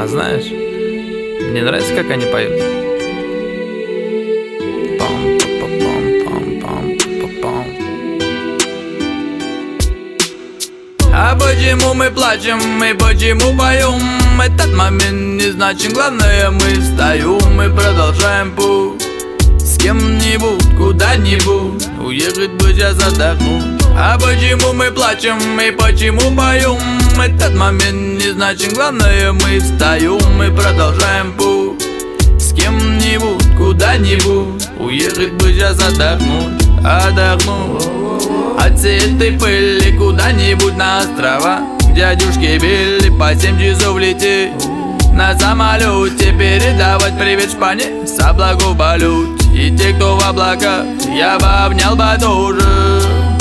А знаешь, мне нравится, как они поют. А почему мы плачем и почему поем? Этот момент не значит, главное мы встаем и продолжаем путь. С кем-нибудь, куда-нибудь уехать бы сейчас отдохнуть. А почему мы плачем и почему поем? Этот момент не значит, главное мы встаем и продолжаем путь. С кем-нибудь, куда-нибудь уехать бы сейчас отдохнуть. Отдохнуть от всей этой пыли куда-нибудь на острова, к дядюшке Билли по 7 часов лететь на самолете, передавать привет Шпане с облаков в полете. И те, кто в облаках, я бы обнял бы тоже,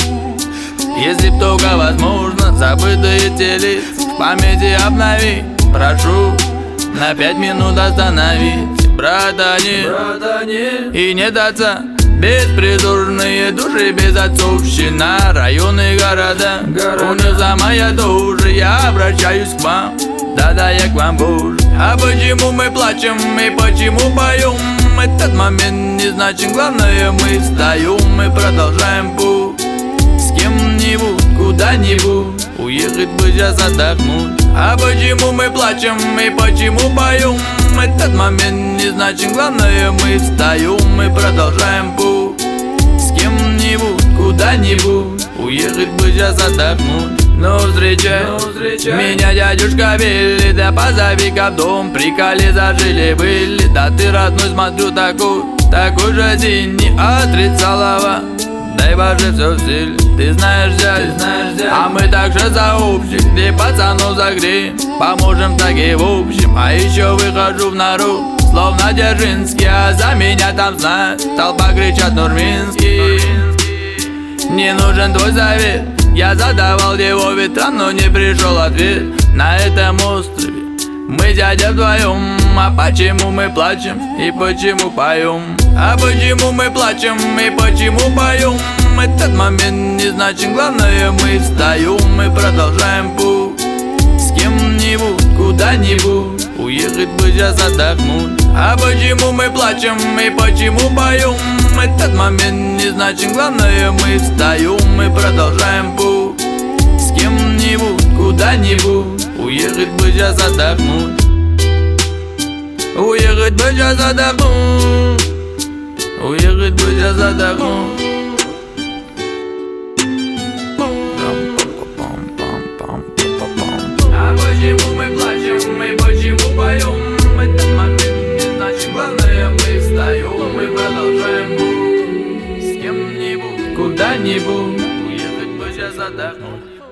если б только возможно забытые те лица в памяти обновить. Прошу на 5 минут остановить, братане, и не даться. Беспризорные души, безотцовщина, районы, города, униза моя тоже, я обращаюсь к вам, да-да, я к вам, Боже. А почему мы плачем и почему поем? Этот момент не значит, главное мы встаем и продолжаем путь. С кем-нибудь, куда-нибудь уехать бы сейчас отдохнуть. А почему мы плачем и почему поем? Этот момент не значит, главное мы встаем и продолжаем путь. С кем-нибудь, куда-нибудь уехать бы сейчас отдохнуть. Ну встречай меня, дядюшка Билли, да позови-ка в дом, приколи зажили-были. Да ты, родной, смотрю, такой же синий отрицалова. Дай Боже все в силе, ты знаешь взять, а мы также за общих, где пацанов загреем, поможем так и в общем. А еще выхожу в народ, словно Дзержинский, а за меня там знают, толпа кричат Нурминский. Не нужен твой совет, я задавал его ветрам, но не пришел ответ. На этом острове мы, дядя, вдвоем. А почему мы плачем и почему поем? А почему мы плачем и почему поем? Этот момент не значит, главное мы встаем и продолжаем путь. С кем-нибудь, куда-нибудь уехать бы сейчас отдохнуть. А почему мы плачем и почему поем? Этот момент не значит, главное мы встаем и продолжаем путь. С кем-нибудь, куда-нибудь уехать бы сейчас отдохнуть. Уехать бы сейчас отдохнуть. Уехать бы сейчас отдохнуть. А почему мы плачем и почему поем? Этот момент не значит, главное мы встаем и продолжаем путь. С кем-нибудь, куда-нибудь уехать бы сейчас отдохнуть.